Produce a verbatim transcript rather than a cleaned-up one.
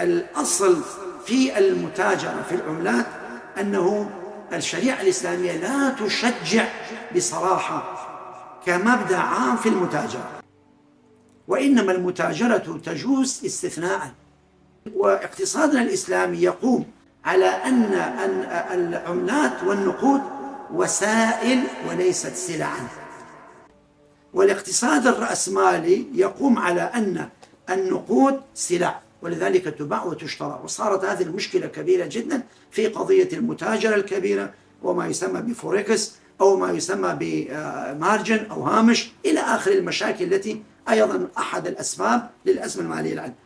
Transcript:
الأصل في المتاجرة في العملات أنه الشريعة الإسلامية لا تشجع بصراحة كمبدأ عام في المتاجرة، وإنما المتاجرة تجوز استثناء. واقتصادنا الإسلامي يقوم على أن العملات والنقود وسائل وليست سلعا، والاقتصاد الرأسمالي يقوم على أن النقود سلع ولذلك تباع وتشترى. وصارت هذه المشكلة كبيرة جدا في قضية المتاجرة الكبيرة وما يسمى بفوركس أو ما يسمى بمارجن أو هامش إلى آخر المشاكل التي أيضا أحد الأسباب للأزمة المالية العالمية.